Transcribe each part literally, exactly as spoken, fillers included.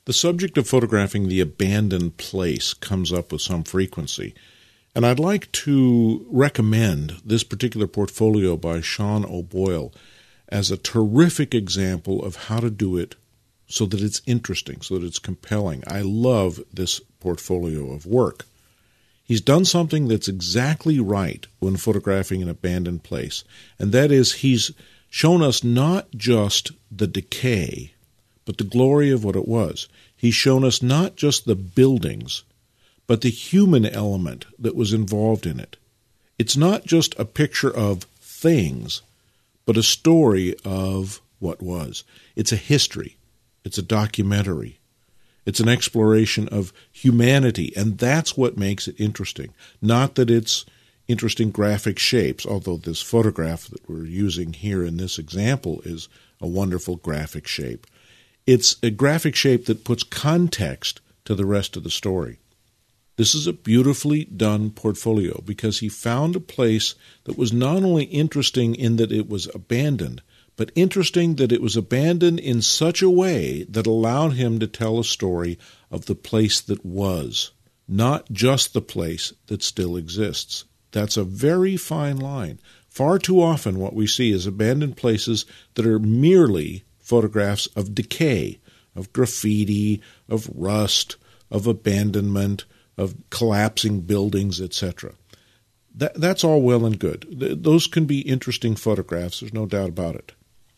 The subject of photographing the abandoned place comes up with some frequency, and I'd like to recommend this particular portfolio by Sean O'Boyle as a terrific example of how to do it so that it's interesting, so that it's compelling. I love this portfolio of work. He's done something that's exactly right when photographing an abandoned place, and that is he's shown us not just the decay, but the glory of what it was. He's shown us not just the buildings, but the human element that was involved in it. It's not just a picture of things, but a story of what was. It's a history. It's a documentary. It's an exploration of humanity, and that's what makes it interesting. Not that it's interesting graphic shapes, although this photograph that we're using here in this example is a wonderful graphic shape. It's a graphic shape that puts context to the rest of the story. This is a beautifully done portfolio because he found a place that was not only interesting in that it was abandoned, but interesting that it was abandoned in such a way that allowed him to tell a story of the place that was, not just the place that still exists. That's a very fine line. Far too often what we see is abandoned places that are merely photographs of decay, of graffiti, of rust, of abandonment, of collapsing buildings, et cetera. That, that's all well and good. Th- those can be interesting photographs, there's no doubt about it.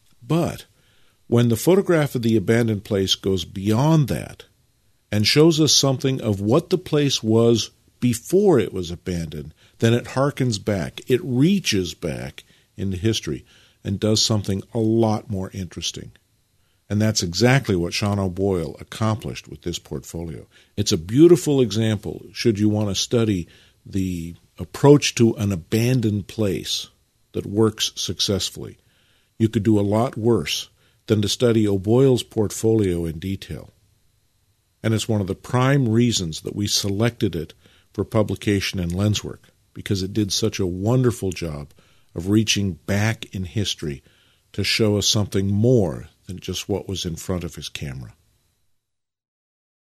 But when the photograph of the abandoned place goes beyond that and shows us something of what the place was before it was abandoned, then it harkens back. It reaches back into history and does something a lot more interesting. And that's exactly what Sean O'Boyle accomplished with this portfolio. It's a beautiful example, should you want to study the approach to an abandoned place that works successfully. You could do a lot worse than to study O'Boyle's portfolio in detail. And it's one of the prime reasons that we selected it for publication in Lenswork, because it did such a wonderful job of reaching back in history to show us something more than just what was in front of his camera.